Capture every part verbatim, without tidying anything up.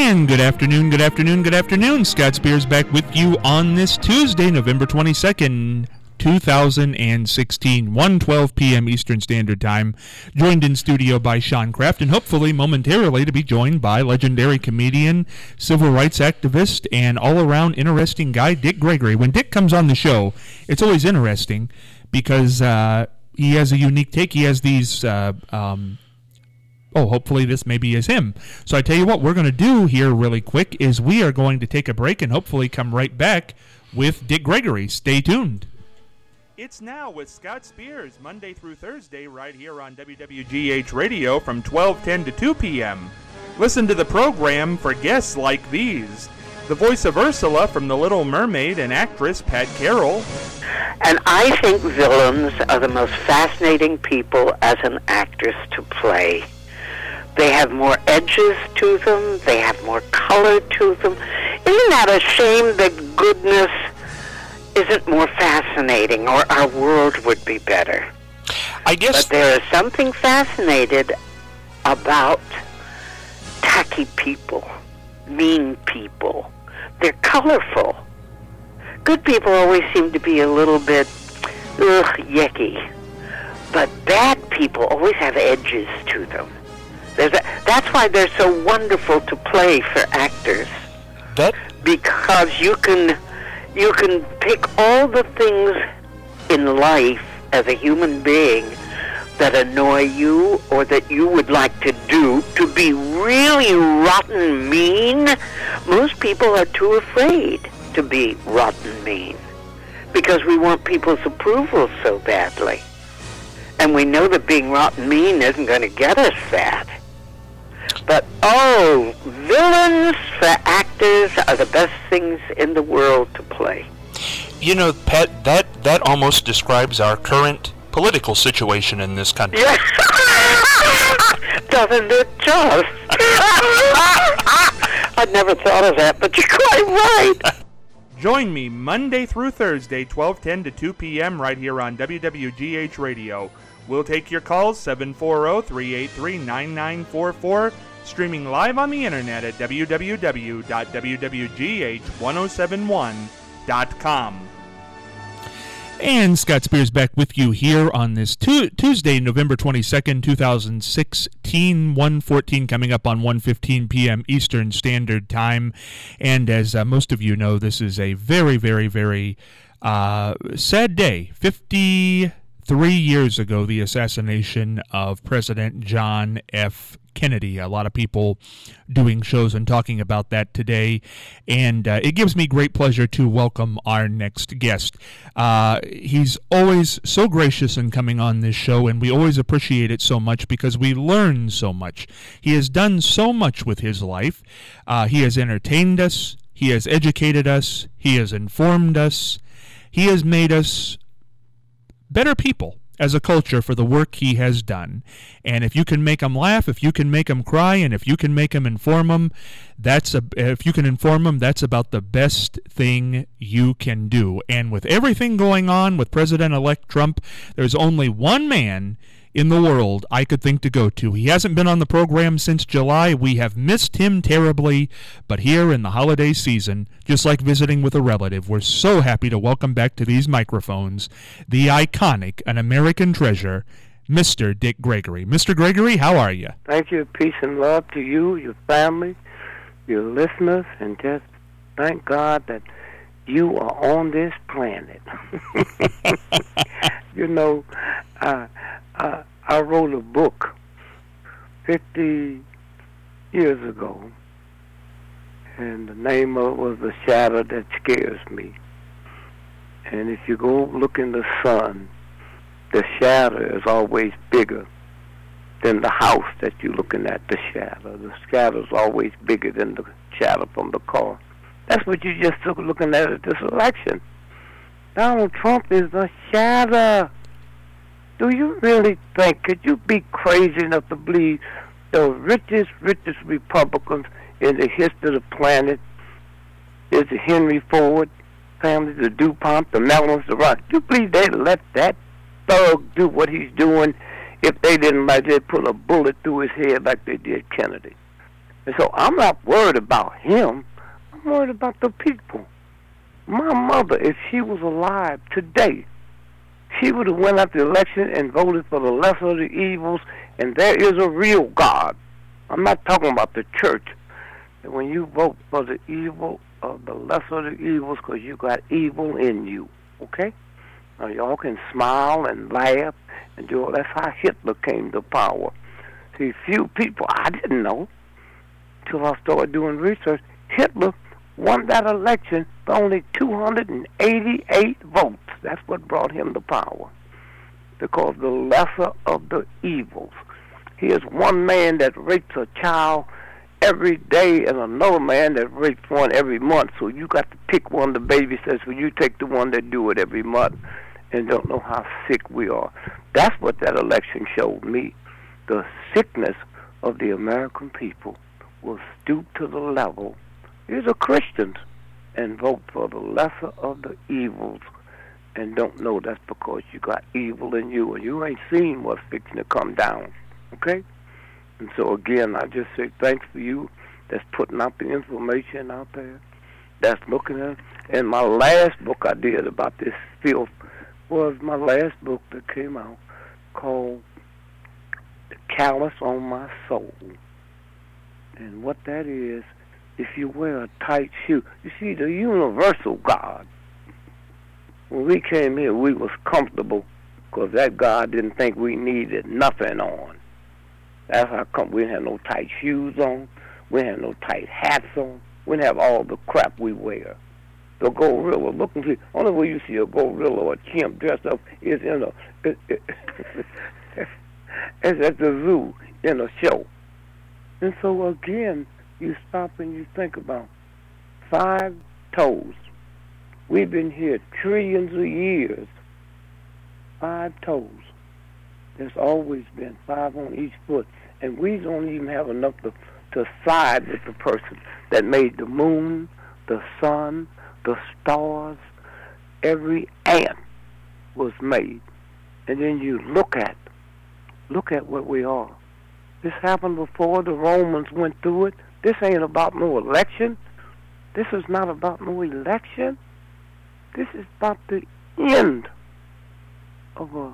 And good afternoon, good afternoon, good afternoon. Scott Spears back with you on this Tuesday, November twenty-second, two thousand sixteen, one twelve p.m. Eastern Standard Time. Joined in studio by Sean Kraft, and hopefully momentarily to be joined by legendary comedian, civil rights activist, and all-around interesting guy, Dick Gregory. When Dick comes on the show, it's always interesting because uh, he has a unique take. He has these... Uh, um, Oh, hopefully this maybe is him. So I tell you what we're going to do here really quick is we are going to take a break and hopefully come right back with Dick Gregory. Stay tuned. It's Now with Scott Spears, Monday through Thursday, right here on W W G H Radio from twelve ten to two p.m. Listen to the program for guests like these. The voice of Ursula from The Little Mermaid and actress Pat Carroll. And I think villains are the most fascinating people as an actress to play. They have more edges to them. They have more color to them. Isn't that a shame that goodness isn't more fascinating, or our world would be better? I guess... But there is something fascinated about tacky people, mean people. They're colorful. Good people always seem to be a little bit, ugh, yucky. But bad people always have edges to them. A, that's why they're so wonderful to play for actors. That because you can you can pick all the things in life as a human being that annoy you or that you would like to do to be really rotten mean. Most people are too afraid to be rotten mean because we want people's approval so badly. And we know that being rotten mean isn't going to get us that. But, oh, villains for actors are the best things in the world to play. You know, Pat, that, that almost describes our current political situation in this country. Yes. Doesn't it just? I'd never thought of that, but you're quite right. Join me Monday through Thursday, twelve ten to two p.m. right here on W W G H Radio. We'll take your calls, seven four zero, three eight three, nine nine four four, streaming live on the internet at w w w dot w w g h ten seventy-one dot com. And Scott Spears back with you here on this tu- Tuesday, November twenty-second, twenty sixteen, one fourteen, coming up on one fifteen p.m. Eastern Standard Time. And as uh, most of you know, this is a very, very, very uh, sad day. fifty-three years ago, the assassination of President John F. Kennedy. A lot of people doing shows and talking about that today, and uh, it gives me great pleasure to welcome our next guest. Uh, he's always so gracious in coming on this show, and we always appreciate it so much because we learn so much. He has done so much with his life. Uh, he has entertained us. He has educated us. He has informed us. He has made us better people as a culture for the work he has done. And if you can make them laugh, if you can make them cry, and if you can make them inform them, that's a, if you can inform them, that's about the best thing you can do. And with everything going on with President-elect Trump, there's only one man in the world I could think to go to. He hasn't been on the program since July. We have missed him terribly, but here in the holiday season, just like visiting with a relative, we're so happy to welcome back to these microphones the iconic, an American treasure, Mister Dick Gregory. Mister Gregory, how are you? Thank you. Peace and love to you, your family, your listeners, and just thank God that you are on this planet. You know, uh, uh, I wrote a book fifty years ago, and the name of it was The Shadow That Scares Me. And if you go look in the sun, the shadow is always bigger than the house that you're looking at, the shadow. The shadow is always bigger than the shadow from the car. That's what you just took looking at at this election. Donald Trump is the shadow. Do you really think, could you be crazy enough to believe the richest, richest Republicans in the history of the planet is the Henry Ford family, the DuPont, the Mellons, the Rock? Do you believe they let that thug do what he's doing if they didn't like they put a bullet through his head like they did Kennedy? And so I'm not worried about him. I'm worried about the people. My mother, if she was alive today, she would have went out the election and voted for the lesser of the evils, and there is a real God. I'm not talking about the church. And when you vote for the evil of the lesser of the evils, because you got evil in you, okay? Now, y'all can smile and laugh and do all. That's how Hitler came to power. See, few people, I didn't know until I started doing research, Hitler won that election for only two hundred eighty-eight votes. That's what brought him to power, because the lesser of the evils. Here's one man that rapes a child every day and another man that rapes one every month. So you got to pick one. The baby says, well, you take the one that do it every month, and don't know how sick we are. That's what that election showed me. The sickness of the American people will stoop to the level. These are Christians and vote for the lesser of the evils and don't know that's because you got evil in you and you ain't seen what's fixing to come down. Okay? And so again, I just say thanks for you that's putting out the information out there, that's looking at it. And my last book I did about this filth was my last book that came out called The Callous on My Soul. And what that is, if you wear a tight shoe, you see, the universal God, when we came here, we was comfortable because that God didn't think we needed nothing on. That's how come we didn't have no tight shoes on, we didn't have no tight hats on, we didn't have all the crap we wear. The gorilla, looking to, only way you see a gorilla or a chimp dressed up is in a, it, it, it's at the zoo in a show. And so again, you stop and you think about five toes. We've been here trillions of years. Five toes. There's always been five on each foot. And we don't even have enough to, to side with the person that made the moon, the sun, the stars. Every ant was made. And then you look at, look at what we are. This happened before the Romans went through it. This ain't about no election. This is not about no election. This is about the end of a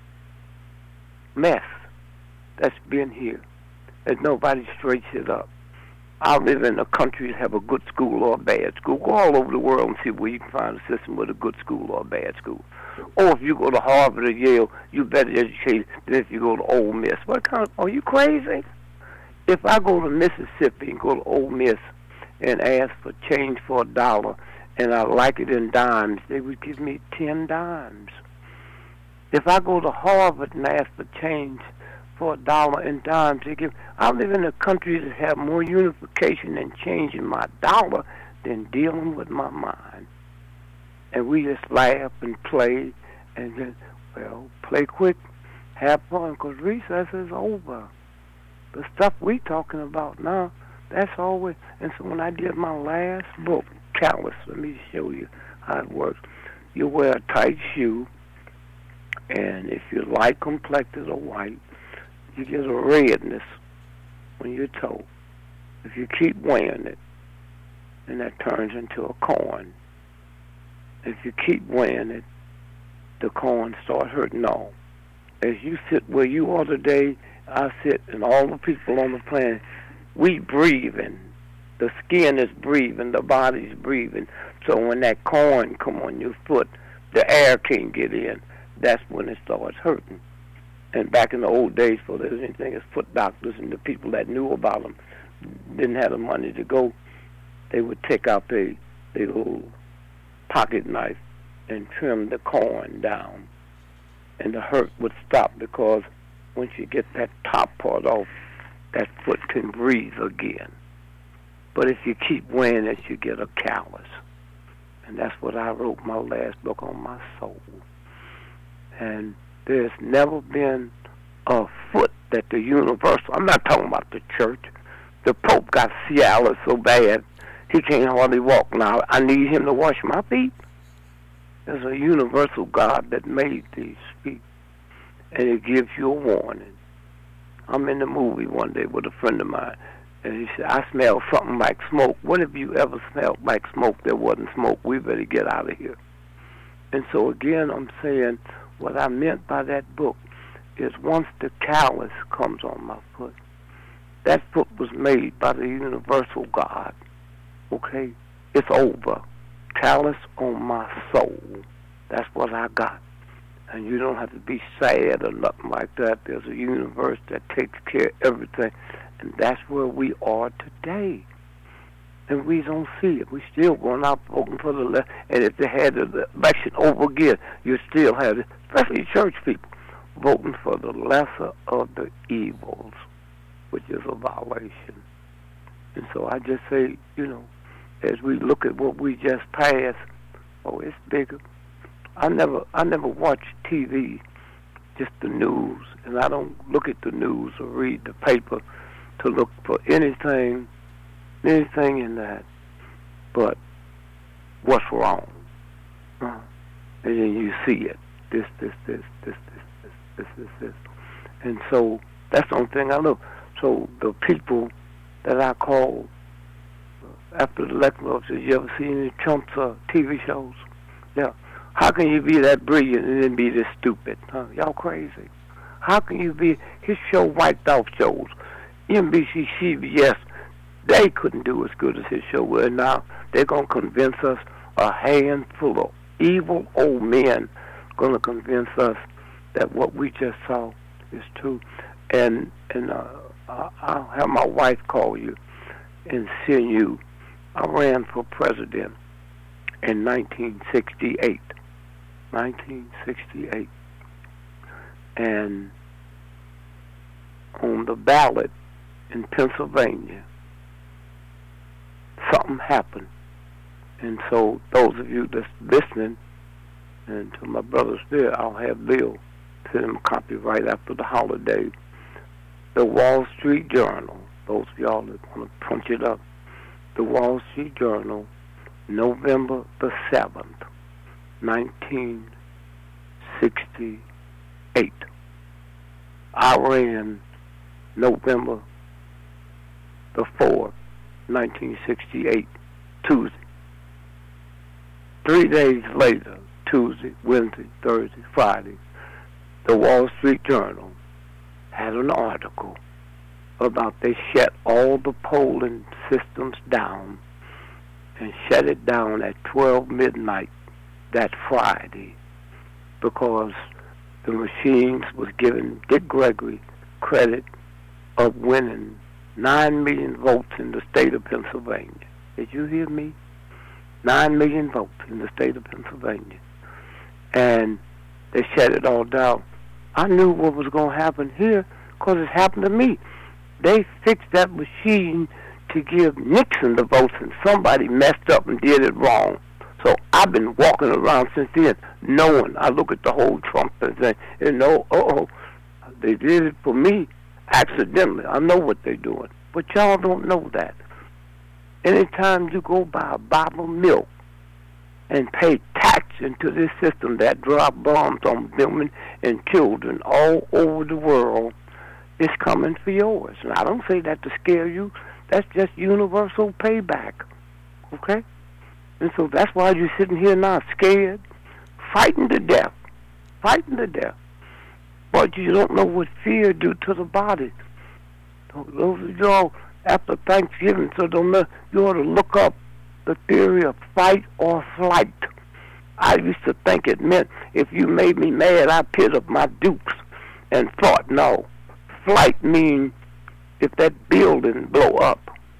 mess that's been here, and nobody straightens it up. I live in a country that have a good school or a bad school. Go all over the world and see where you can find a system with a good school or a bad school. Or if you go to Harvard or Yale, you're better educated than if you go to Ole Miss. What kind of, are you crazy? If I go to Mississippi and go to Ole Miss and ask for change for a dollar, and I like it in dimes, they would give me ten dimes. If I go to Harvard and ask for change for a dollar in dimes, they give. I live in a country that have more unification and change in my dollar than dealing with my mind. And we just laugh and play, and then, well, play quick, have fun, because recess is over. The stuff we talking about now, that's always. And so when I did my last book, Callous, let me show you how it works. You wear a tight shoe, and if you're light complected or white, you get a redness on your toe. If you keep wearing it, then that turns into a corn. If you keep wearing it, the corn start hurting. No. As you sit where you are today, I sit, and all the people on the planet, we breathing. The skin is breathing, the body's breathing. So when that corn come on your foot, the air can't get in. That's when it starts hurting. And back in the old days, before there was anything as foot doctors and the people that knew about them didn't have the money to go, they would take out their their little pocket knife and trim the corn down. And the hurt would stop, because once you get that top part off, that foot can breathe again. But if you keep wearing it, you get a callus. And that's what I wrote my last book on, my soul. And there's never been a foot that the universal, I'm not talking about the church. The Pope got Cialis so bad, he can't hardly walk now. I need him to wash my feet. There's a universal God that made these feet, and it gives you a warning. I'm in the movie one day with a friend of mine, And he said, I smell something like smoke. What have you ever smelled like smoke? There wasn't smoke. We better get out of here. And so again, I'm saying what I meant by that book is once the callus comes on my foot, that foot was made by the universal God. Okay? It's over. Callus on my soul. That's what I got. And you don't have to be sad or nothing like that. There's a universe that takes care of everything. And that's where we are today. And we don't see it. We still going out voting for the left. And if they had the election over again, you still have it, especially church people, voting for the lesser of the evils, which is a violation. And so I just say, you know, as we look at what we just passed, oh, it's bigger. I never, I never watch T V, just the news, and I don't look at the news or read the paper to look for anything, anything in that, but what's wrong. Uh, and then you see it, this, this, this, this, this, this, this, this, this. And so that's the only thing I know. So the people that I call after the election, did you ever see any Trump's uh, T V shows? Yeah. How can you be that brilliant and then be this stupid? Huh? Y'all crazy. How can you be, his show wiped off shows. N B C, C B S, they couldn't do as good as his show was. Now they're going to convince us, a handful of evil old men going to convince us that what we just saw is true. And and uh, I'll have my wife call you and send you. I ran for president in nineteen sixty-eight. nineteen sixty-eight. And on the ballot in Pennsylvania, something happened. And so those of you that's listening, and to my brothers there, I'll have Bill send him a copy right after the holiday. The Wall Street Journal, those of y'all that want to punch it up, the Wall Street Journal, November the seventh, nineteen sixty-eight. I ran November the fourth, nineteen sixty-eight, Tuesday. Three days later, Tuesday, Wednesday, Thursday, Friday, the Wall Street Journal had an article about they shut all the polling systems down and shut it down at twelve midnight that Friday because the machines was giving Dick Gregory credit of winning nine million votes in the state of Pennsylvania. Did you hear me? Nine million votes in the state of Pennsylvania. And they shut it all down. I knew what was going to happen here because it happened to me. They fixed that machine to give Nixon the votes, and somebody messed up and did it wrong. So I've been walking around since then, knowing. I look at the whole Trump and say, you know, oh, they did it for me accidentally. I know what they're doing, but y'all don't know that. Anytime you go buy a bottle of milk and pay tax into this system that drop bombs on women and children all over the world, it's coming for yours. And I don't say that to scare you. That's just universal payback, okay? And so that's why you're sitting here now scared, fighting to death, fighting to death. But you don't know what fear do to the body. Those of y'all after Thanksgiving, so don't know, you ought to look up the theory of fight or flight. I used to think it meant if you made me mad, I pit up my dukes and fought. No, flight means if that building blow up,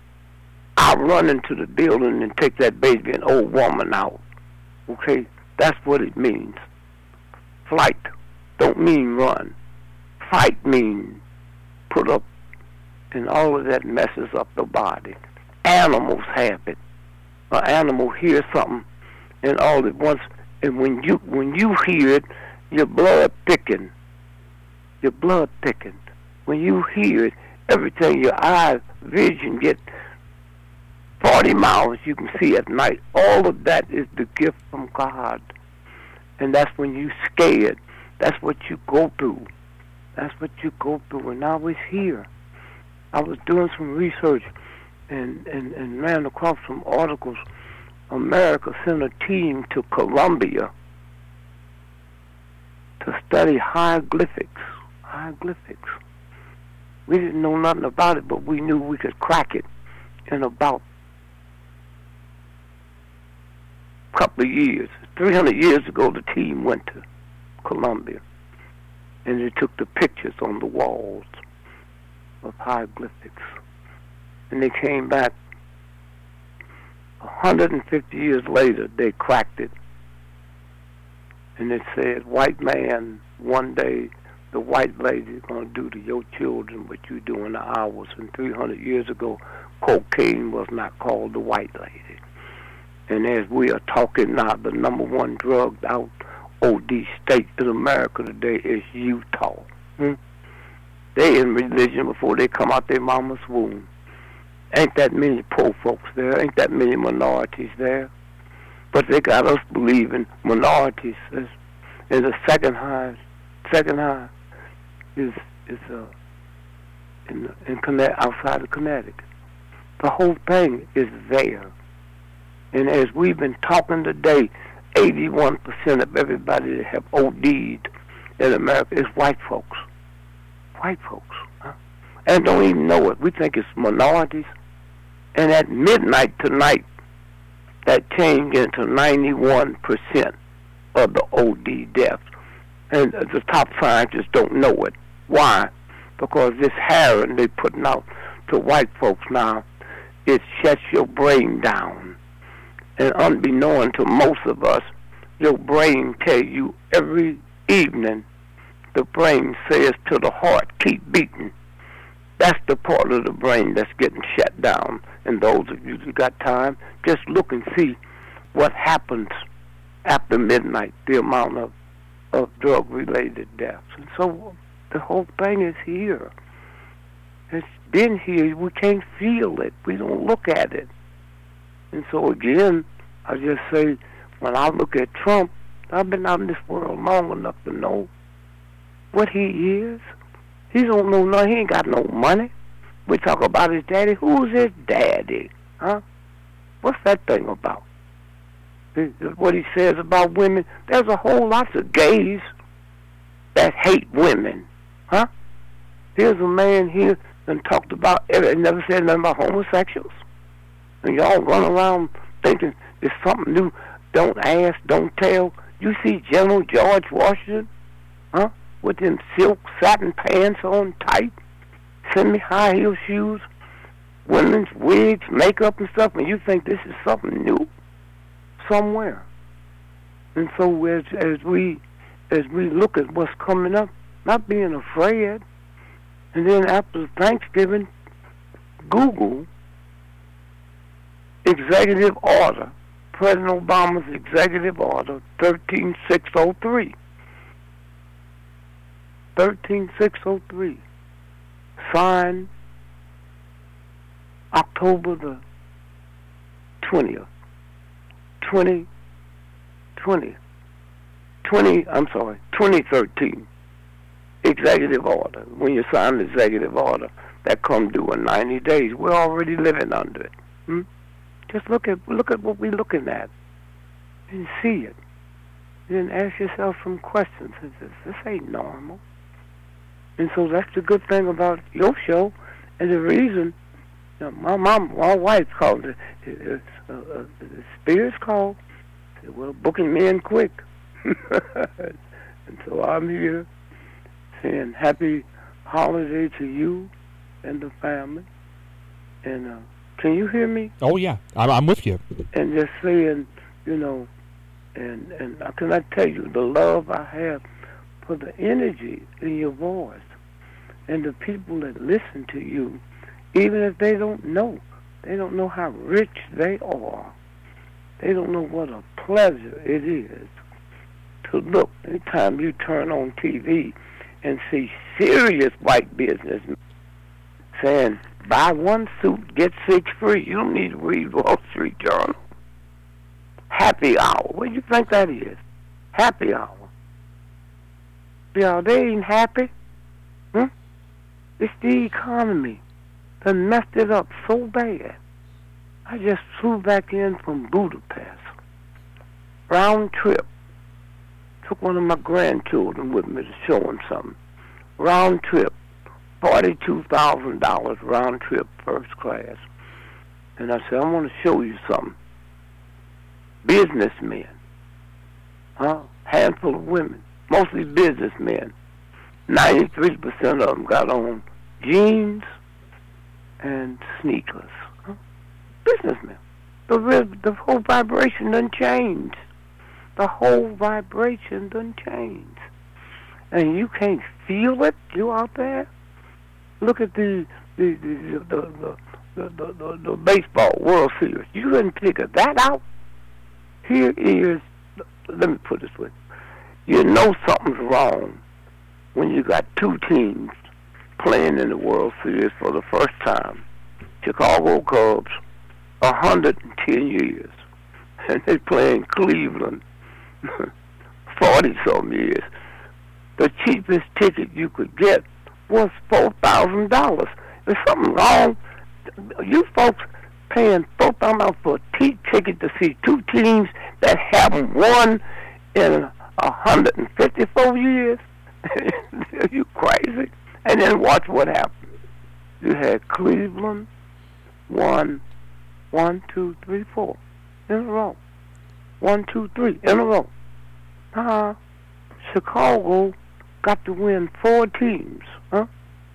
I run into the building and take that baby and old woman out. Okay, that's what it means. Flight don't mean run. Fight means put up, and all of that messes up the body. Animals have it. An animal hears something, and all at once, and when you when you hear it, your blood thickens. Your blood thickens. When you hear it, everything, your eyes, vision get forty miles you can see at night. All of that is the gift from God. And that's when you scared. That's what you go through. That's what you go through. And now it's here. I was doing some research and, and, and ran across some articles. America sent a team to Colombia to study hieroglyphics. Hieroglyphics. We didn't know nothing about it, but we knew we could crack it in about a couple of years. three hundred years ago, the team went to Colombia, and they took the pictures on the walls of hieroglyphics. And they came back one hundred fifty years later, they cracked it. And they said, white man, one day the white lady is going to do to your children what you do in ours. And three hundred years ago, cocaine was not called the white lady. And as we are talking now, the number one drugged out O D state in America today is Utah. Hmm? They in religion before they come out their mama's womb. Ain't that many poor folks there. Ain't that many minorities there. But they got us believing minorities is, is the second highest. Second high is is uh, in in Conne- outside of Connecticut. The whole thing is there. And as we've been talking today, eighty-one percent of everybody that have O D'd in America is white folks. White folks. Huh? And don't even know it. We think it's minorities. And at midnight tonight, that changed into ninety-one percent of the O D deaths. And the top scientists don't know it. Why? Because this heroin they're putting out to white folks now, it shuts your brain down. And unbeknown to most of us, your brain tells you every evening, the brain says to the heart, keep beating. That's the part of the brain that's getting shut down. And those of you that got time, just look and see what happens after midnight, the amount of, of drug-related deaths. And so the whole thing is here. It's been here. We can't feel it. We don't look at it. And so again, I just say, when I look at Trump, I've been out in this world long enough to know what he is. He don't know nothing. He ain't got no money. We talk about his daddy. Who's his daddy? Huh? What's that thing about? What he says about women. There's a whole lot of gays that hate women. Huh? Here's a man here that talked about, never said nothing about homosexuals. And y'all run around thinking there's something new. Don't ask, don't tell. You see General George Washington, huh? With them silk satin pants on tight, send me high heel shoes, women's wigs, makeup and stuff, and you think this is something new somewhere. And so as as we as we look at what's coming up, not being afraid, and then after Thanksgiving, Google executive order, President Obama's executive order thirteen six oh three. thirteen six oh three, signed October the twentieth, twenty twenty, twenty, I'm sorry, twenty thirteen, executive order. When you sign the executive order, that come due in ninety days. We're already living under it. Hmm? Just look at look at what we're looking at and see it. Then ask yourself some questions. This, this ain't normal. And so that's the good thing about your show, and the reason, you know, my mom, my wife called it, it, uh, uh, the Spears called, said, well, booking me in quick. And so I'm here saying happy holiday to you and the family. And uh, can you hear me? Oh, yeah, I'm, I'm with you. And just saying, you know, and, and I cannot tell you the love I have for the energy in your voice and the people that listen to you, even if they don't know. They don't know how rich they are. They don't know what a pleasure it is to look anytime you turn on T V and see serious white businessmen saying, buy one suit, get six free. You don't need to read Wall Street Journal. Happy hour. What do you think that is? Happy hour. Yeah, they ain't happy. Hmm? It's the economy. done messed it up so bad. I just flew back in from Budapest. Round trip. Took one of my grandchildren with me to show him something. Round trip. forty-two thousand dollars round trip, first class. And I said, I want to show you something. Businessmen. Huh? Handful of women. Mostly businessmen. ninety-three percent of them got on jeans and sneakers. Huh? Businessmen. The, the whole vibration done changed. The whole vibration done changed. And you can't feel it? You out there? Look at the the the the, the, the, the, the, the baseball World Series. You couldn't figure that out? Here is, let me put it this way. You know something's wrong when you got two teams playing in the World Series for the first time. Chicago Cubs, one hundred ten years. And they playing Cleveland, forty-some years. The cheapest ticket you could get was four thousand dollars. There's something wrong. You folks paying four thousand dollars for a t- ticket to see two teams that haven't won in one hundred fifty-four years? Are you crazy? And then watch what happened. You had Cleveland won one, two, three, four in a row. One, two, three in a row. Uh, Chicago got to win four teams. Huh?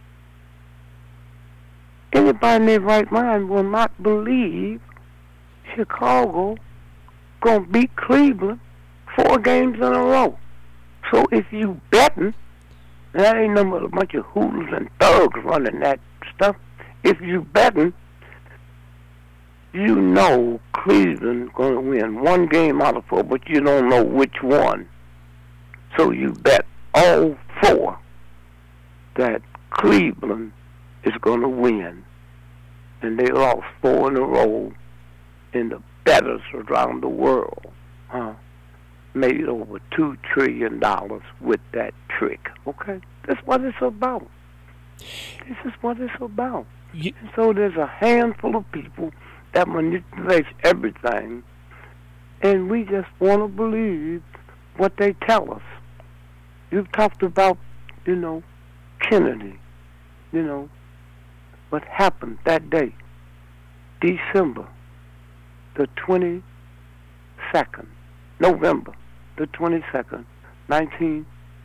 Anybody in their right mind will not believe Chicago gonna beat Cleveland four games in a row. So if you betting, that ain't no but a bunch of hoodlums and thugs running that stuff. If you betting, you know Cleveland gonna win one game out of four, but you don't know which one. So you bet all four that Cleveland is going to win. And they lost four in a row, and the bettors around the world huh, made over two trillion dollars with that trick. Okay? That's what it's about. This is what it's about. You, and so there's a handful of people that manipulates everything, and we just want to believe what they tell us. You've talked about, you know, Kennedy, you know, what happened that day, December the twenty-second, November the twenty-second, nineteen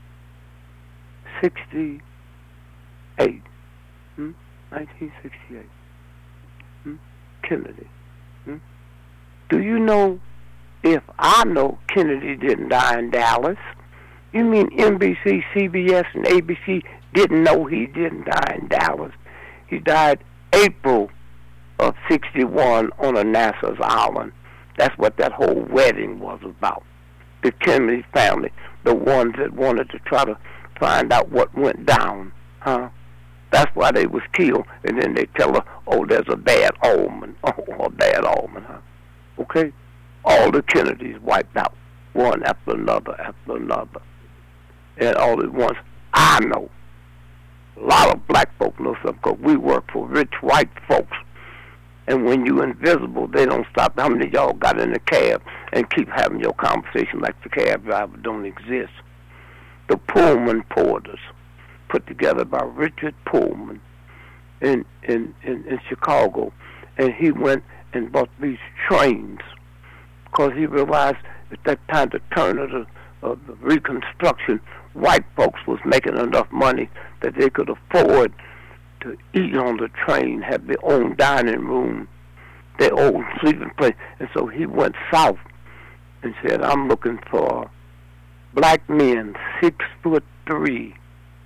sixty-eight, hmm? nineteen sixty-eight, hmm? Kennedy. Hmm? Do you know, if I know Kennedy didn't die in Dallas, you mean N B C, C B S, and A B C didn't know he didn't die in Dallas? He died April of sixty-one on a NASA's island. That's what that whole wedding was about. The Kennedy family, the ones that wanted to try to find out what went down, huh? That's why they was killed. And then they tell her, oh, there's a bad omen. Oh, a bad omen, huh? Okay? All the Kennedys wiped out, one after another after another. And all at once, I know. A lot of black folk know something because we work for rich white folks. And when you invisible, they don't stop. How many of y'all got in the cab and keep having your conversation like the cab driver don't exist? The Pullman porters, put together by Richard Pullman in, in, in, in Chicago. And he went and bought these trains because he realized at that time, the turn of the, of the Reconstruction, white folks was making enough money that they could afford to eat on the train, have their own dining room, their own sleeping place. And so he went south and said, I'm looking for black men, six foot three,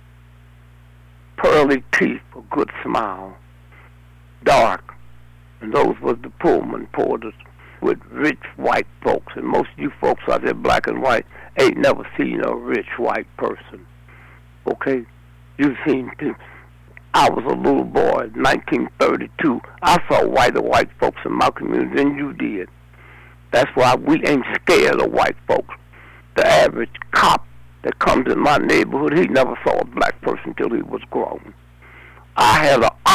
pearly teeth, a good smile, dark. And those were the Pullman porters with rich white folks. And most of you folks out there, black and white, ain't never seen a rich white person. Okay? You've seen people. I was a little boy, nineteen thirty-two. I saw whiter white folks in my community than you did. That's why we ain't scared of white folks. The average cop that comes in my neighborhood, he never saw a black person till he was grown. I had an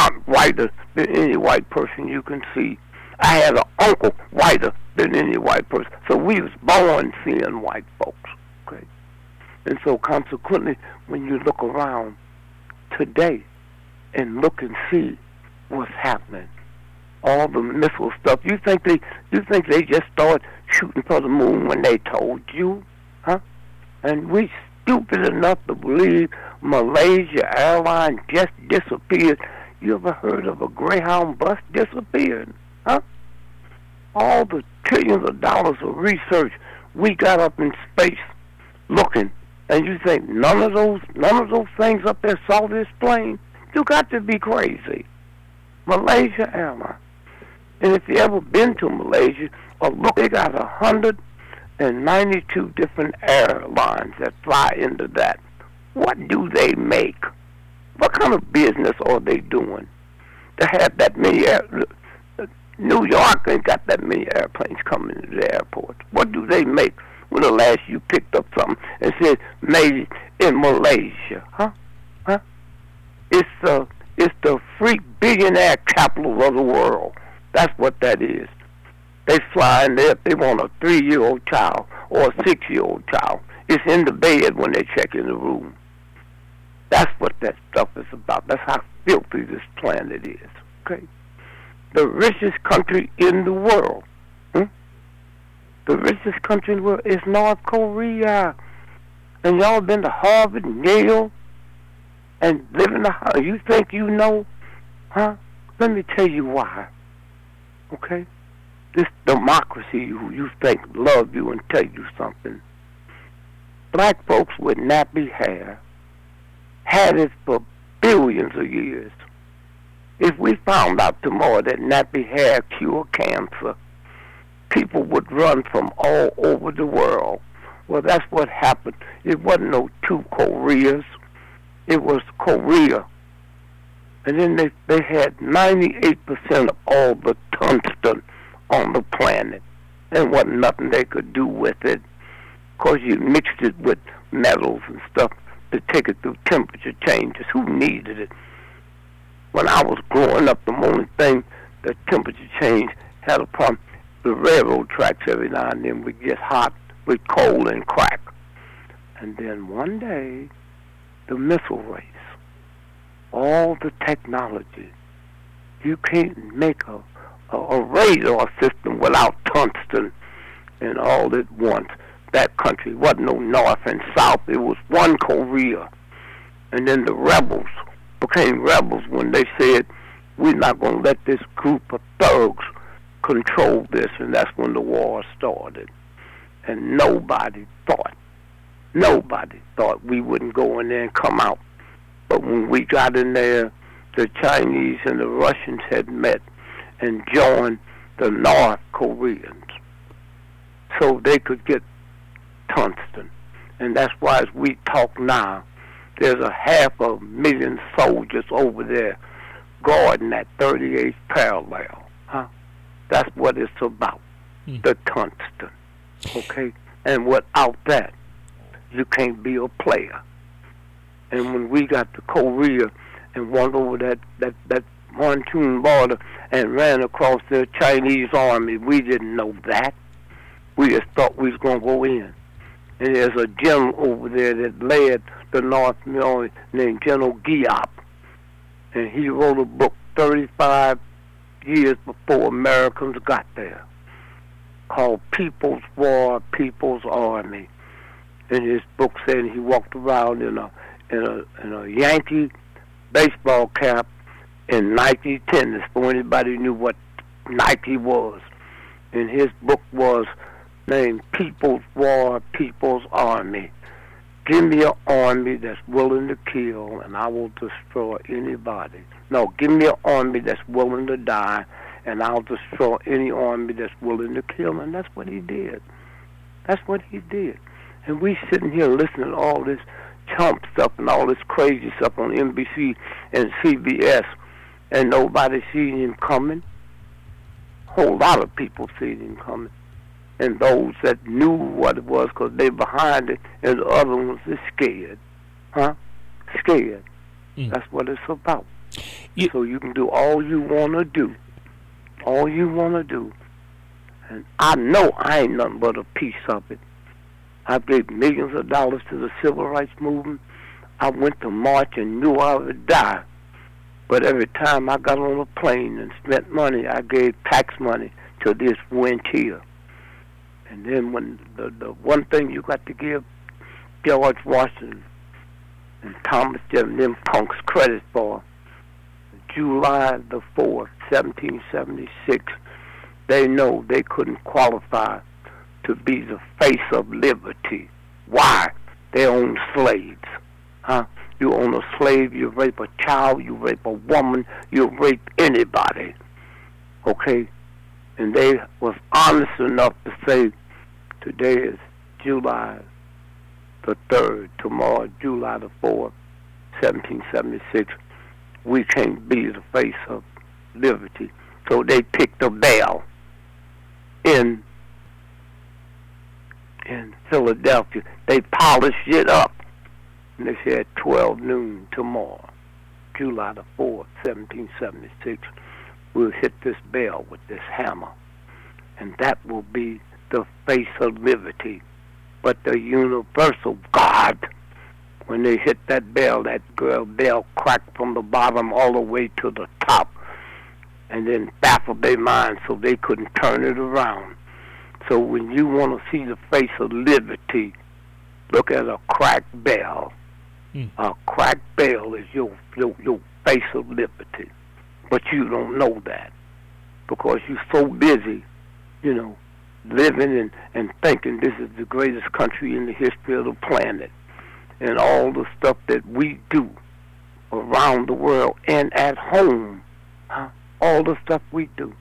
aunt whiter than any white person you can see. I had an uncle whiter than any white person. So we was born seeing white folks. Okay, and so consequently, when you look around today and look and see what's happening, all the missile stuff, you think they you think they just started shooting for the moon when they told you, huh? And we stupid enough to believe Malaysia Airlines just disappeared. You ever heard of a Greyhound bus disappearing, huh? All the trillions of dollars of research we got up in space looking, and you think none of those none of those things up there saw this plane? You got to be crazy. Malaysia Airlines. And if you ever been to Malaysia, or look, they got a hundred and ninety-two different airlines that fly into that. What do they make? What kind of business are they doing to have that many air? New York ain't got that many airplanes coming to the airport. What do they make? When the last you picked up something and said made in Malaysia, huh? Huh? It's uh, it's the freak billionaire capital of the world. That's what that is. They fly in there if they want a three-year-old child or a six-year-old child. It's in the bed when they check in the room. That's what that stuff is about. That's how filthy this planet is. Okay? The richest country in the world, hmm? the richest country in the world is North Korea. And y'all been to Harvard and Yale and live in the house. You think you know, huh? Let me tell you why. Okay? This democracy who you think love you and tell you something. Black folks with nappy hair had it for billions of years. If we found out tomorrow that nappy hair cure cancer, people would run from all over the world. Well, that's what happened. It wasn't no two Koreas. It was Korea. And then they, they had ninety-eight percent of all the tungsten on the planet. There wasn't nothing they could do with it. Of course, you mixed it with metals and stuff to take it through temperature changes. Who needed it? When I was growing up, the only thing that temperature change had a problem, the railroad tracks every now and then would get hot with coal and crack. And then one day, the missile race, all the technology, you can't make a, a, a radar system without tungsten and all at once. That country wasn't no north and south. It was one Korea. And then the rebels became rebels when they said, we're not going to let this group of thugs control this. And that's when the war started. And nobody thought, nobody thought we wouldn't go in there and come out. But when we got in there, the Chinese and the Russians had met and joined the North Koreans so they could get tungsten. And that's why as we talk now, there's a half a million soldiers over there guarding that thirty-eighth parallel. Huh? That's what it's about, hmm. the tungsten. Okay? And without that, you can't be a player. And when we got to Korea and went over that, that, that Monsoon border and ran across the Chinese army, we didn't know that. We just thought we was going to go in. And there's a general over there that led the North Army named General Giap. And he wrote a book thirty-five years before Americans got there called People's War, People's Army. And his book said he walked around in a in a, in a Yankee baseball cap and Nike tennis for anybody who knew what Nike was. And his book was named People's War, People's Army. Give me an army that's willing to kill, and I will destroy anybody. No, give me an army that's willing to die, and I'll destroy any army that's willing to kill. And that's what he did. That's what he did. And we sitting here listening to all this chump stuff and all this crazy stuff on N B C and C B S, and nobody seen him coming. A whole lot of people seen him coming. And those that knew what it was because they behind it, and the other ones are scared. Huh? Scared. Mm. That's what it's about. You, so you can do all you want to do. All you want to do. And I know I ain't nothing but a piece of it. I gave millions of dollars to the civil rights movement. I went to march and knew I would die. But every time I got on a plane and spent money, I gave tax money to this went here. And then when the, the one thing you got to give George Washington and Thomas Jefferson, them punks, credit for, July the fourth, seventeen seventy-six, they know they couldn't qualify to be the face of liberty. Why? They own slaves. Huh? You own a slave, you rape a child, you rape a woman, you rape anybody. Okay? And they was honest enough to say, today is July the third, tomorrow July the fourth, seventeen seventy-six. We can't be the face of liberty. So they picked a bell in in Philadelphia. They polished it up. And they said twelve noon tomorrow, July the fourth, seventeen seventy-six. We'll hit this bell with this hammer. And that will be the face of liberty. But the universal God, when they hit that bell, that girl bell cracked from the bottom all the way to the top, and then baffled their minds so they couldn't turn it around. So when you want to see the face of liberty, look at a cracked bell. Mm. A cracked bell is your, your your face of liberty, but you don't know that because you're so busy, you know, living and, and thinking this is the greatest country in the history of the planet. And all the stuff that we do around the world and at home, huh? All the stuff we do.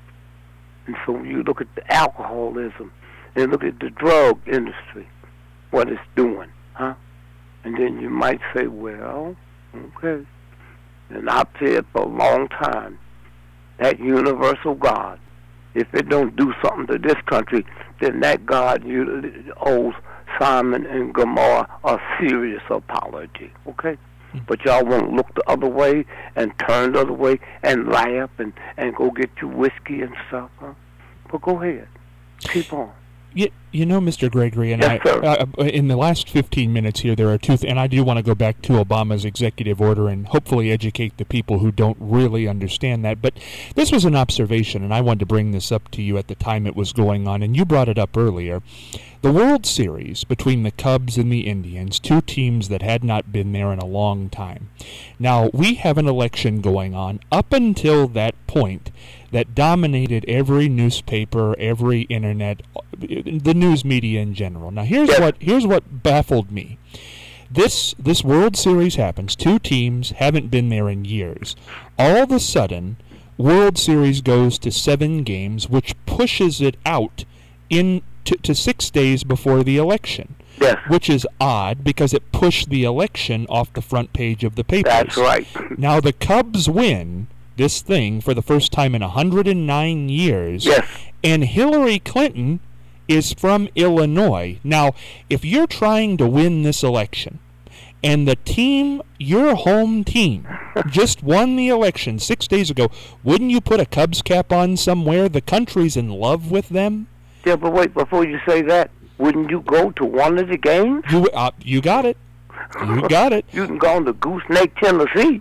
And so you look at the alcoholism and look at the drug industry, what it's doing, huh? And then you might say, well, okay. And I've said for a long time, that universal God, if it don't do something to this country, then that God owes Simon and Gomorrah a serious apology, okay? Mm-hmm. But y'all won't look the other way and turn the other way and laugh and, and go get you whiskey and stuff, huh? But go ahead. Keep on. You, you know, Mister Gregory, and yes, I, uh, in the last fifteen minutes here, there are two, th- and I do want to go back to Obama's executive order and hopefully educate the people who don't really understand that. But this was an observation, and I wanted to bring this up to you at the time it was going on, and you brought it up earlier. The World Series between the Cubs and the Indians, two teams that had not been there in a long time. Now, we have an election going on up until that point that dominated every newspaper, every internet, the news media in general. Now, here's yes. what here's what baffled me. This this World Series happens. Two teams haven't been there in years. All of a sudden, World Series goes to seven games, which pushes it out in to, to six days before the election. Yes. Which is odd because it pushed the election off the front page of the papers. That's right. Now the Cubs win this thing for the first time in one hundred nine years. Yes. And Hillary Clinton is from Illinois. Now, if you're trying to win this election, and the team, your home team, just won the election six days ago, wouldn't you put a Cubs cap on somewhere? The country's in love with them. Yeah, but wait, before you say that, wouldn't you go to one of the games? You, uh, you got it. You got it. You can go on to Goosenecks, Tennessee.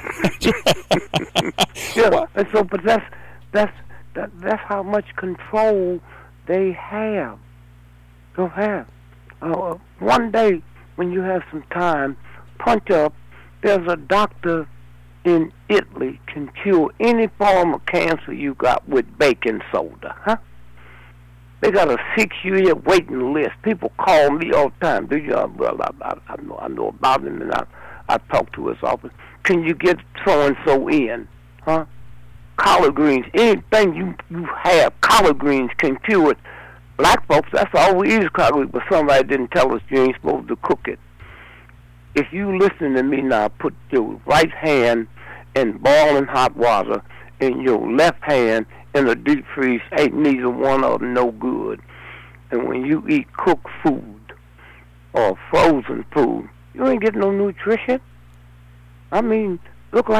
Yeah, well, and so, but that's that's that, that's how much control they have. They'll have. Uh, one day, when you have some time, punch up. There's a doctor in Italy can cure any form of cancer you got with baking soda, huh? They got a six-year waiting list. People call me all the time. Do you? Well, I, I, I know I know about him, and I I talk to his office. Can you get so and so in, huh? Collard greens, anything you you have, collard greens can cure it. Black folks, that's all we eat is collard greens, but somebody didn't tell us you ain't supposed to cook it. If you listen to me now, put your right hand in boiling hot water and your left hand in a deep freeze. Ain't neither one of them no good. And when you eat cooked food or frozen food, you ain't getting no nutrition. I mean, look like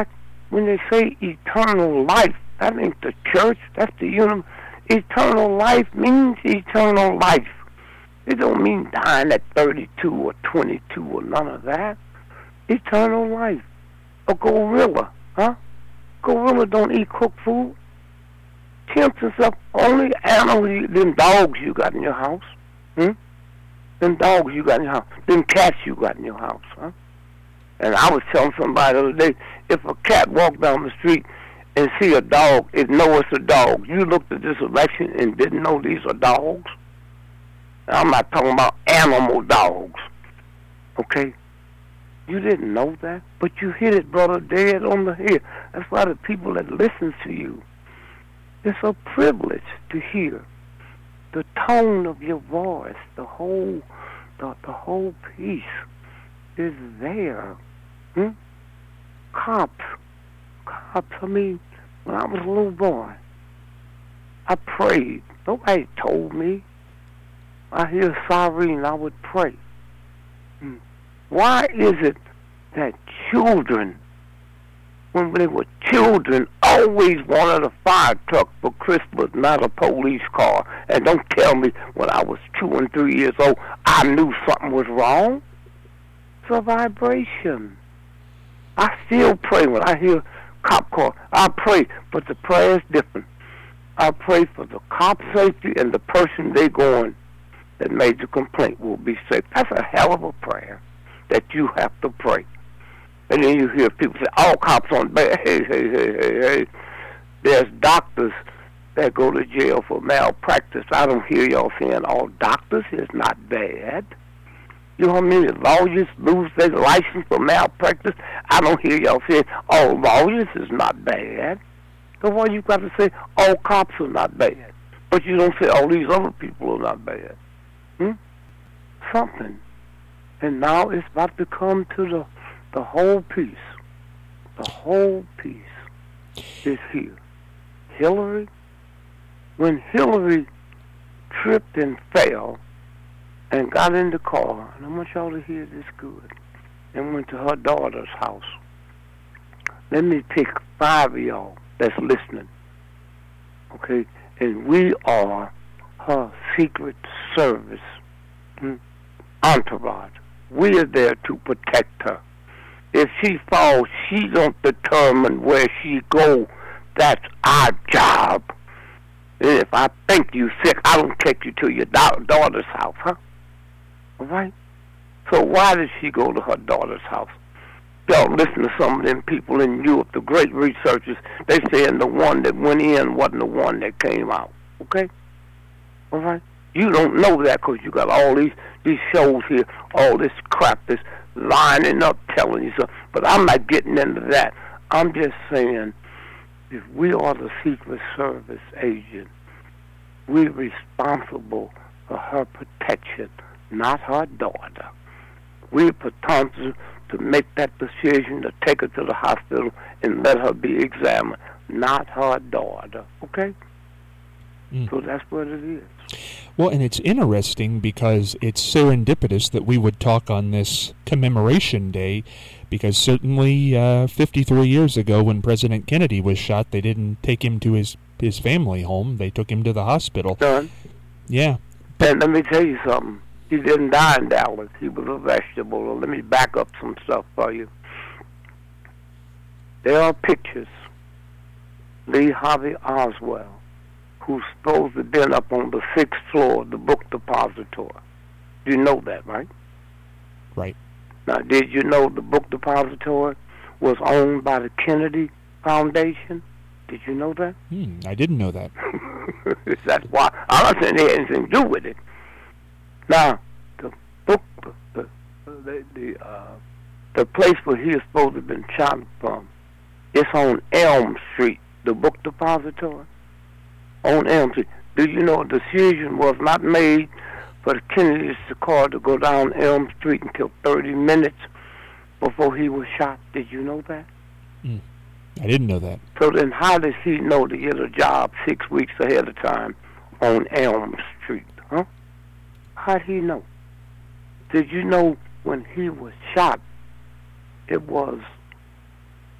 when they say eternal life, that ain't the church. That's the universe. Eternal life means eternal life. It don't mean dying at thirty-two or twenty-two or none of that. Eternal life. A gorilla, huh? Gorilla don't eat cooked food. Chimps and stuff, only animals, you, them dogs you got in your house. Hmm? Them dogs you got in your house. Them cats you got in your house, huh? And I was telling somebody the other day, if a cat walked down the street and see a dog, it know it's a dog. You looked at this election and didn't know these are dogs? I'm not talking about animal dogs, okay? You didn't know that, but you hit it, brother, dead on the head. That's why the people that listen to you, it's a privilege to hear the tone of your voice, the whole, the, the whole piece is there. Hmm? Cops, cops. I mean, when I was a little boy, I prayed. Nobody told me. I hear a siren, I would pray. Hmm. Why is it that children, when they were children, always wanted a fire truck for Christmas, not a police car? And don't tell me when I was two and three years old, I knew something was wrong. It's a vibration. I still pray when I hear cop car. I pray, but the prayer is different. I pray for the cop safety and the person they going that made the complaint will be safe. That's a hell of a prayer that you have to pray. And then you hear people say, all cops on bad. Hey, hey, hey, hey, hey. There's doctors that go to jail for malpractice. I don't hear y'all saying all doctors is not bad. You know how many lawyers lose their license for malpractice? I don't hear y'all saying all lawyers is not bad. So why you got to say all cops are not bad, but you don't say all these other people are not bad? Hmm? Something. And now it's about to come to the the whole piece. The whole piece is here. Hillary, when Hillary tripped and fell and got in the car, and I want y'all to hear this good, and went to her daughter's house. Let me pick five of y'all that's listening, okay? And we are her Secret Service hmm, entourage. We are there to protect her. If she falls, she don't determine where she go. That's our job. And if I think you sick, I don't take you to your da- daughter's house, huh? All right? So why did she go to her daughter's house? Y'all listen to some of them people in Europe, the great researchers. They saying the one that went in wasn't the one that came out. Okay? All right? You don't know that because you got all these, these shows here, all this crap that's lining up telling you something. But I'm not getting into that. I'm just saying, if we are the Secret Service agent, we're responsible for her protection, not her daughter. We're responsible to make that decision to take her to the hospital and let her be examined, not her daughter. Okay? Mm. So that's what it is. Well, and it's interesting because it's serendipitous that we would talk on this commemoration day, because certainly uh, fifty-three years ago when President Kennedy was shot, they didn't take him to his, his family home. They took him to the hospital. Son, yeah. And let me tell you something. He didn't die in Dallas. He was a vegetable. Let me back up some stuff for you. There are pictures. Lee Harvey Oswald, who's supposed to have been up on the sixth floor of the book depository. You know that, right? Right. Now, did you know the book depository was owned by the Kennedy Foundation? Did you know that? Hmm, I didn't know that. That's why. I'm not saying they had anything to do with it. Now, the book, the the the, uh, the place where he is supposed to have been shot from, it's on Elm Street, the book depository. On Elm Street. Do you know a decision was not made for the Kennedy's car to go down Elm Street until thirty minutes before he was shot? Did you know that? Mm. I didn't know that. So then how does he know to get a job six weeks ahead of time on Elm Street? Huh? How'd he know? Did you know when he was shot, it was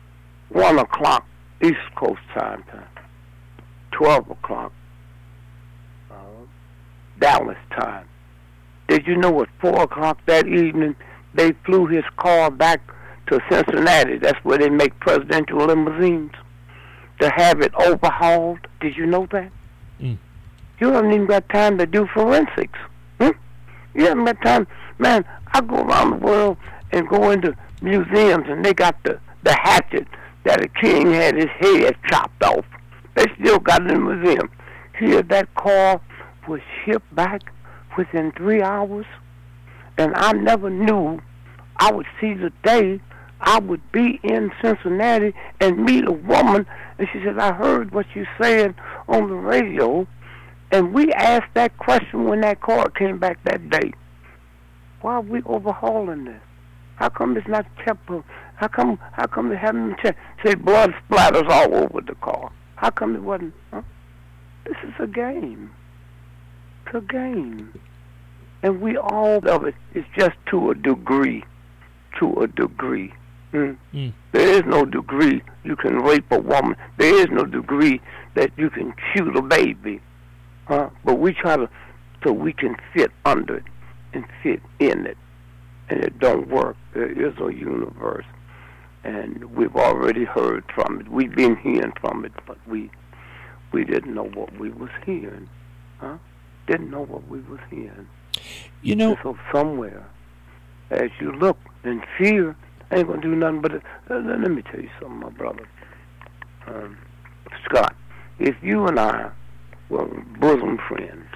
one o'clock East Coast time, time twelve o'clock uh, Dallas time. Did you know at four o'clock that evening they flew his car back to Cincinnati? That's where they make presidential limousines, to have it overhauled. Did you know that? Mm. You haven't even got time to do forensics. Hmm? You haven't got time. Man, I go around the world and go into museums, and they got the, the hatchet that a king had his head chopped off. They still got it in the museum. Here, that car was shipped back within three hours, and I never knew I would see the day I would be in Cincinnati and meet a woman, and she said, I heard what you said on the radio, and we asked that question when that car came back that day. Why are we overhauling this? How come it's not kept? How come? How come they haven't checked? Say blood splatters all over the car. How come it wasn't? Huh? This is a game. It's a game, and we all of it is just to a degree. To a degree. Mm. Mm. There is no degree you can rape a woman. There is no degree that you can shoot a baby. Huh? But we try to, so we can fit under it and fit in it. And it don't work. There is a universe. And we've already heard from it. We've been hearing from it, but we we didn't know what we was hearing. Huh? Didn't know what we was hearing. You know, and so somewhere, as you look in fear, ain't gonna do nothing but uh, let me tell you something, my brother. Um, Scott, if you and I were bosom friends,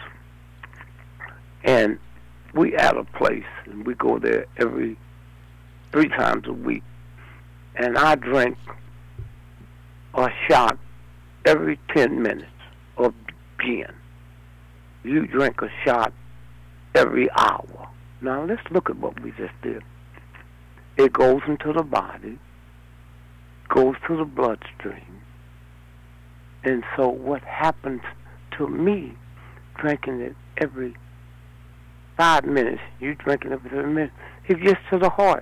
and we at a place, and we go there every three times a week, and I drink a shot every ten minutes of gin. You drink a shot every hour. Now let's look at what we just did. It goes into the body, goes to the bloodstream, and so what happens to me drinking it every five minutes, you drinking it every minute, it gets to the heart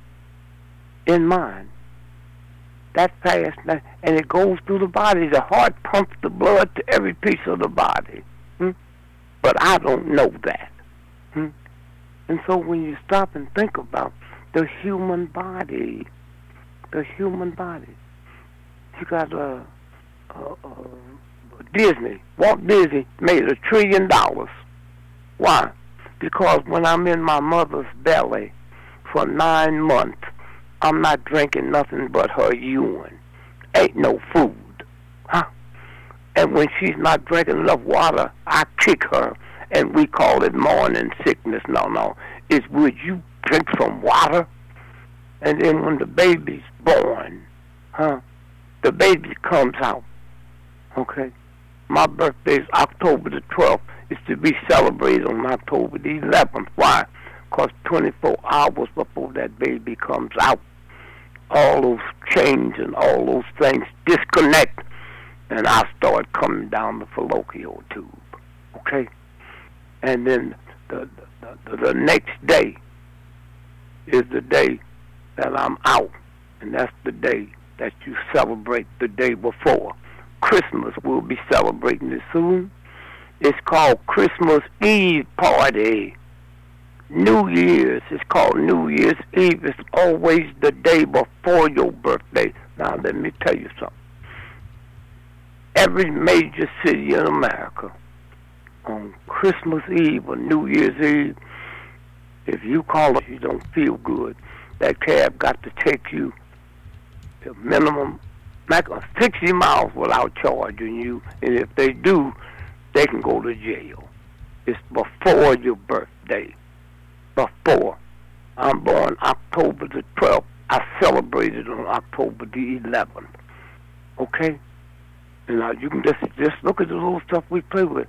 in mine. That's fast, and it goes through the body. The heart pumps the blood to every piece of the body. Hmm? But I don't know that. Hmm? And so when you stop and think about the human body, the human body, you got uh, uh, uh, Disney. Walt Disney made a trillion dollars. Why? Because when I'm in my mother's belly for nine months, I'm not drinking nothing but her urine. Ain't no food. Huh? And when she's not drinking enough water, I kick her, and we call it morning sickness. No, no. It's would you drink some water? And then when the baby's born, huh, the baby comes out. Okay? My birthday's October the twelfth. It's to be celebrated on October the eleventh. Why? Because twenty-four hours before that baby comes out, all those chains and all those things disconnect, and I start coming down the fallopian tube. Okay? And then the, the, the, the next day is the day that I'm out, and that's the day that you celebrate the day before. Christmas, we'll be celebrating it soon. It's called Christmas Eve party. New Year's, it's called New Year's Eve. It's always the day before your birthday. Now, let me tell you something. Every major city in America, on Christmas Eve or New Year's Eve, if you call it, you don't feel good, that cab got to take you to minimum like sixty miles without charging you, and if they do, they can go to jail. It's before your birthday. Before. I'm born October the twelfth. I celebrated on October the eleventh. Okay? And now you can just just look at the little stuff we play with.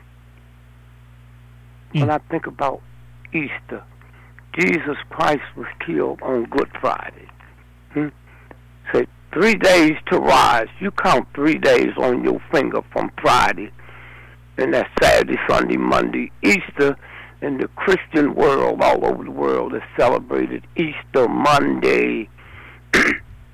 Mm. When I think about Easter, Jesus Christ was killed on Good Friday. Hmm? Say three days to rise. You count three days on your finger from Friday. And that's Saturday, Sunday, Monday, Easter. In the Christian world, all over the world, is celebrated Easter Monday.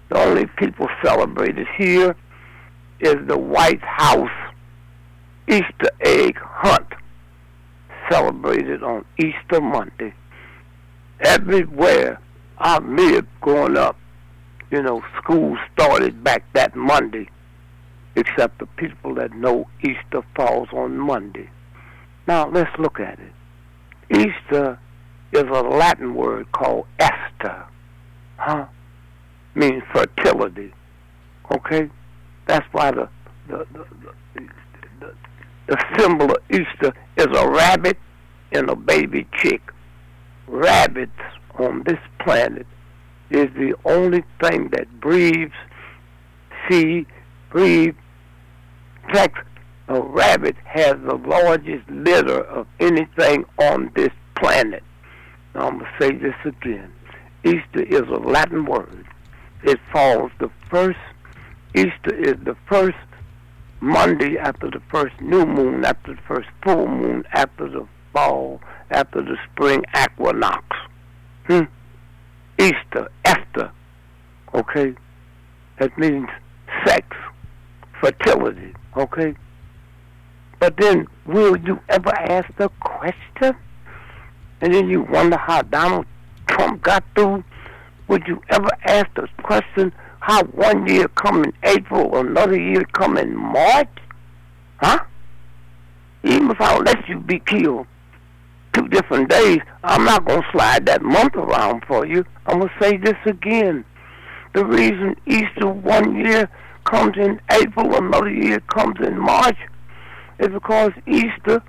The only people celebrated here is the White House Easter egg hunt, celebrated on Easter Monday. Everywhere I lived growing up, you know, school started back that Monday, except the people that know Easter falls on Monday. Now, let's look at it. Easter is a Latin word called Esther, huh? Means fertility, okay? That's why the the, the, the, the, the symbol of Easter is a rabbit and a baby chick. Rabbits on this planet is the only thing that breathes, see, breathe. In fact, a rabbit has the largest litter of anything on this planet. Now, I'm going to say this again. Easter is a Latin word. It falls the first, Easter is the first Monday after the first new moon, after the first full moon, after the fall, after the spring equinox. Hmm? Easter, Esther, okay? That means sex, fertility, okay? But then, will you ever ask the question? And then you wonder how Donald Trump got through? Would you ever ask the question how one year come in April, another year come in March? Huh? Even if I let you be killed two different days, I'm not going to slide that month around for you. I'm going to say this again. The reason Easter one year comes in April, another year comes in March, is because Easter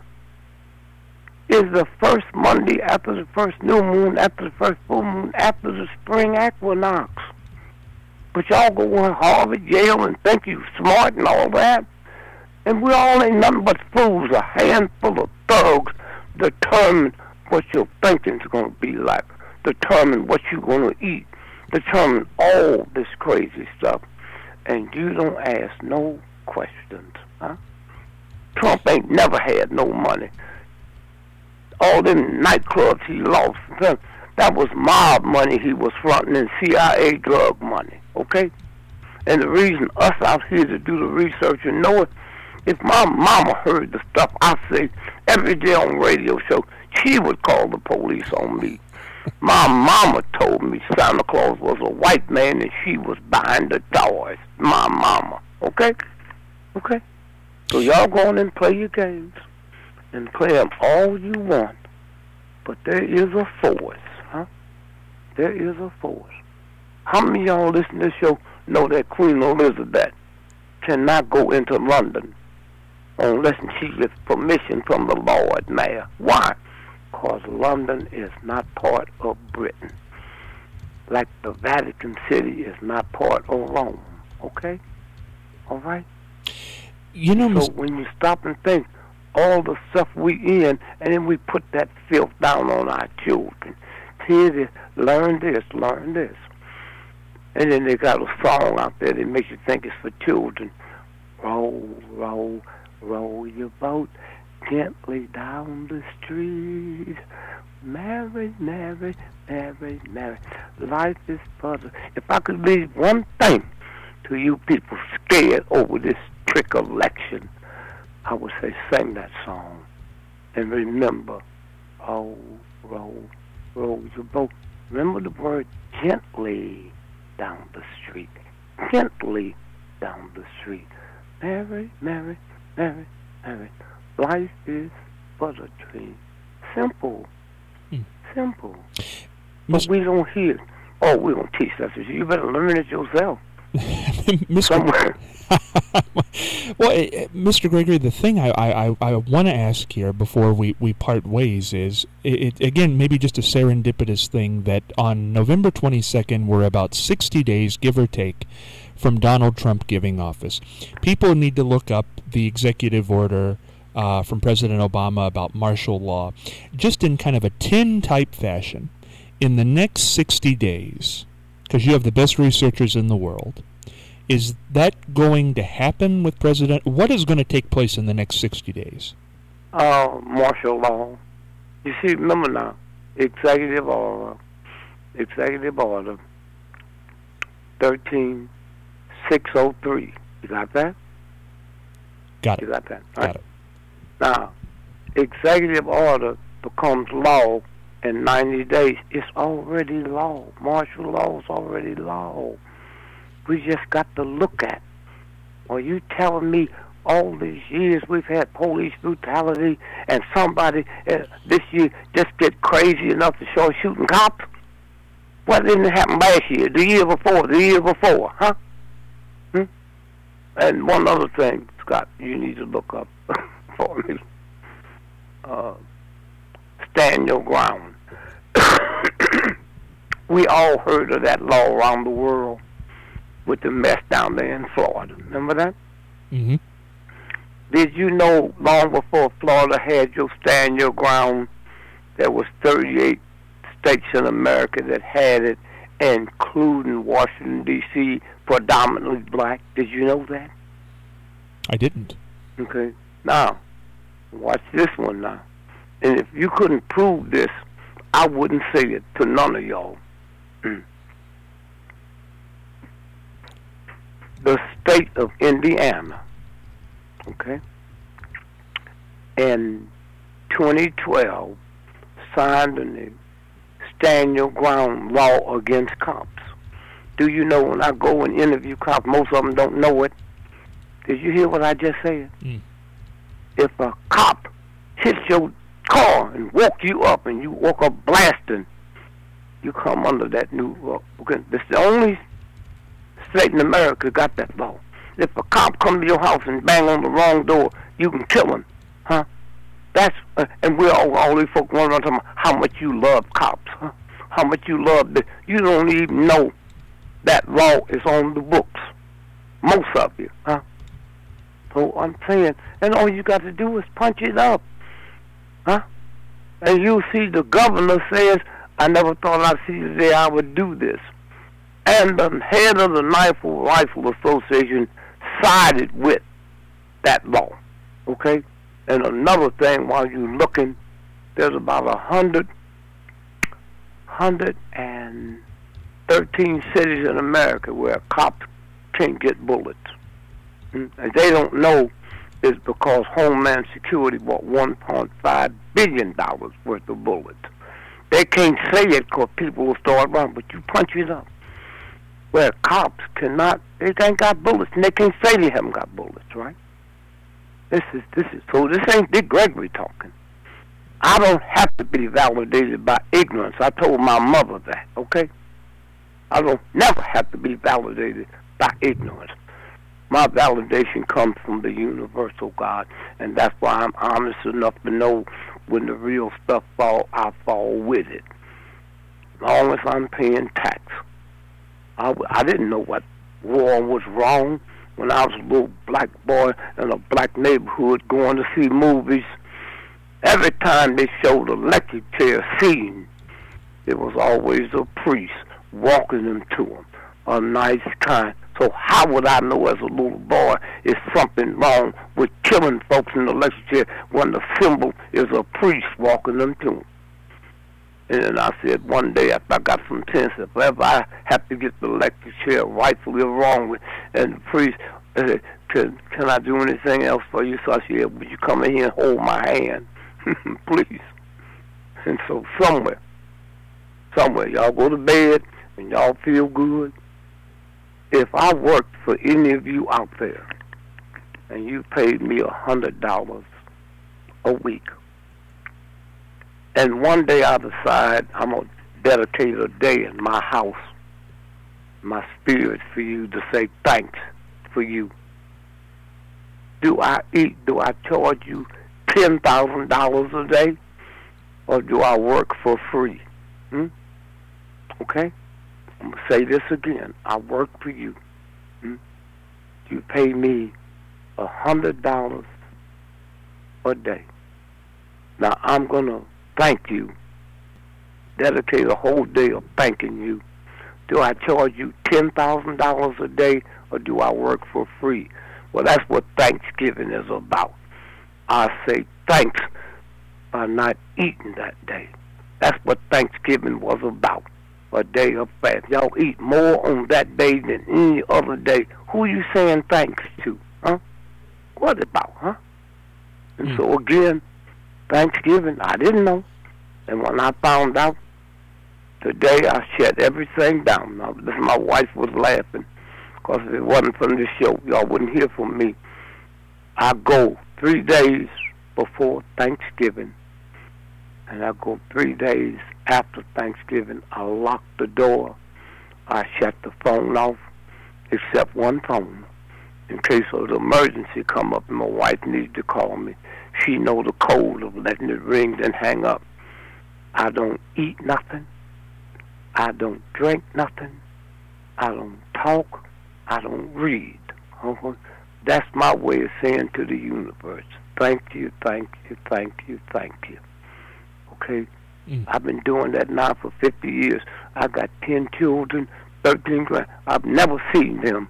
is the first Monday after the first new moon, after the first full moon, after the spring equinox. But y'all go to Harvard, Yale, and think you smart and all that. And we all ain't nothing but fools, a handful of thugs determine what your thinking's going to be like, determine what you're going to eat, determine all this crazy stuff. And you don't ask no questions, huh? Trump ain't never had no money. All them nightclubs he lost, that was mob money he was fronting and C I A drug money, okay? And the reason us out here to do the research and know it, if my mama heard the stuff I say every day on radio show, she would call the police on me. My mama told me Santa Claus was a white man and she was behind the doors. My mama, okay? Okay? So y'all go on and play your games and play them all you want. But there is a force, huh? There is a force. How many of y'all listen to this show know that Queen Elizabeth cannot go into London unless she gets permission from the Lord Mayor? Why? Because London is not part of Britain. Like the Vatican City is not part of Rome, okay? All right? You know, so Miz when you stop and think, all the stuff we in, and then we put that filth down on our children. Hear this, learn this, learn this. And then they got a song out there that makes you think it's for children. Roll, roll, roll your boat gently down the street. Mary, Mary, Mary, Mary. Life is puzzle. If I could leave one thing to you people scared over this trick election, I would say sing that song. And remember, oh, roll, roll your boat. Remember the word gently down the street. Gently down the street. Mary, Mary, Mary, Mary. Life is but a dream. Simple. Mm. Simple. But we don't hear, oh, we're going to teach that to you. You better learn it yourself. Somewhere. Well, Mister Gregory, the thing I, I, I want to ask here before we, we part ways is, it, again, maybe just a serendipitous thing that on November twenty-second, we're about sixty days, give or take, from Donald Trump giving office. People need to look up the executive order uh, from President Obama about martial law, just in kind of a tin-type fashion. In the next sixty days, because you have the best researchers in the world, is that going to happen with President? What is going to take place in the next sixty days? Uh, martial law. You see, remember now, executive order, executive order. thirteen six oh three. You got that? Got it. You got that? All Got right. it. Now, executive order becomes law in ninety days. It's already law. Martial law is already law. We just got to look at. Are you telling me all these years we've had police brutality and somebody uh, this year just get crazy enough to start shooting cops? What didn't happen last year, the year before, the year before, huh? Hmm? And one other thing, Scott, you need to look up for me. Uh, stand your ground. We all heard of that law around the world with the mess down there in Florida. Remember that? Mm-hmm. Did you know long before Florida had your stand your ground, there was thirty-eight states in America that had it, including Washington, D C, predominantly black? Did you know that? I didn't. Okay. Now, watch this one now. And if you couldn't prove this, I wouldn't say it to none of y'all. The state of Indiana, okay, in twenty twelve signed the Stand Your Ground law against cops. Do you know when I go and interview cops, most of them don't know it? Did you hear what I just said? Mm. If a cop hits your car and woke you up and you woke up blasting, you come under that new law. Okay, this is the only state in America got that law. If a cop come to your house and bang on the wrong door, you can kill him, huh? That's uh, and we're all all these folks running around talking about how much you love cops, huh? How much you love the. You don't even know that law is on the books, most of you, huh? So I'm saying, and all you got to do is punch it up, huh? And you see the governor says, I never thought I'd see the day I would do this. And the head of the Rifle Rifle Association sided with that law, okay? And another thing, while you're looking, there's about a hundred, hundred and thirteen cities in America where cops can't get bullets. And they don't know is because Homeland Security bought one point five billion dollars worth of bullets. They can't say it because people will start running, but you punch it up. Where cops cannot, they ain't got bullets, and they can't say they haven't got bullets, right? This is, this is, so this ain't Dick Gregory talking. I don't have to be validated by ignorance. I told my mother that, okay? I don't never have to be validated by ignorance. My validation comes from the universal God, and that's why I'm honest enough to know when the real stuff fall, I fall with it. As long as I'm paying tax. I, I didn't know what war was wrong when I was a little black boy in a black neighborhood going to see movies. Every time they showed a electric chair scene, it was always a priest walking them to them, a nice kind. So how would I know as a little boy is something wrong with killing folks in the electric chair when the symbol is a priest walking them to them? And then I said one day after I got some sense, if ever I have to get the electric chair rightfully wrong with, and the priest said, can, can I do anything else for you? So I said, would you come in here and hold my hand, please? And so somewhere, somewhere, y'all go to bed and y'all feel good. If I worked for any of you out there and you paid me a hundred dollars a week, and one day I decide I'm going to dedicate a day in my house, my spirit, for you to say thanks for you. Do I eat, do I charge you ten thousand dollars a day, or do I work for free? Hmm? Okay? I'm going to say this again. I work for you. Hmm? You pay me a hundred dollars a day. Now I'm going to thank you. Dedicate a whole day of thanking you. Do I charge you ten thousand dollars a day, or do I work for free? Well, that's what Thanksgiving is about. I say thanks by not eating that day. That's what Thanksgiving was about. a day of fast. Y'all eat more on that day than any other day. Who you saying thanks to, huh? What about, huh? And mm. so again, Thanksgiving, I didn't know. And when I found out, today I shut everything down. Now, this, my wife was laughing, because if it wasn't from this show, y'all wouldn't hear from me. I go three days before Thanksgiving, and I go three days after Thanksgiving. I lock the door. I shut the phone off, except one phone, in case of an emergency come up and my wife needs to call me. She know the code of letting it ring and hang up. I don't eat nothing. I don't drink nothing. I don't talk. I don't read. Uh-huh. That's my way of saying to the universe, thank you, thank you, thank you, thank you. Okay? Mm. I've been doing that now for fifty years. I got ten children, thirteen grand. I've never seen them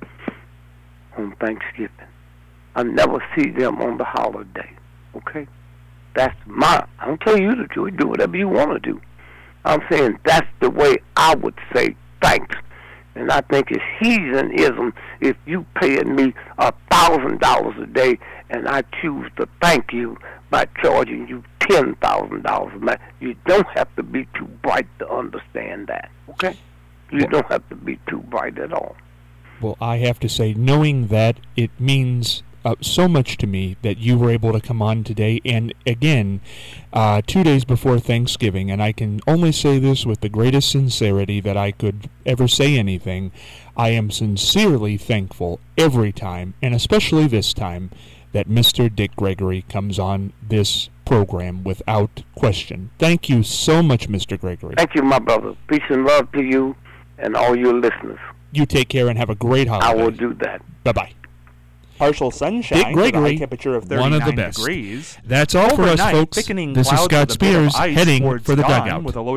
on Thanksgiving. I never see them on the holiday. Okay? That's my, I don't tell you to do it. Do whatever you want to do. I'm saying that's the way I would say thanks. And I think it's heathenism if you paying me a thousand dollars a day and I choose to thank you by charging you ten thousand dollars a month. You don't have to be too bright to understand that. Okay? You well, don't have to be too bright at all. Well, I have to say, knowing that, it means Uh, so much to me that you were able to come on today, and again, uh, two days before Thanksgiving, and I can only say this with the greatest sincerity that I could ever say anything. I am sincerely thankful every time, and especially this time, that Mister Dick Gregory comes on this program without question. Thank you so much, Mister Gregory. Thank you, my brother. Peace and love to you and all your listeners. You take care and have a great holiday. I will do that. Bye-bye. Partial sunshine Dick Gregory, with a high temperature of thirty-nine one of the best. degrees. That's all Overnight, for us, folks. thickening This is clouds Scott with a bit of Spears ice heading towards for the dawn dugout. with a low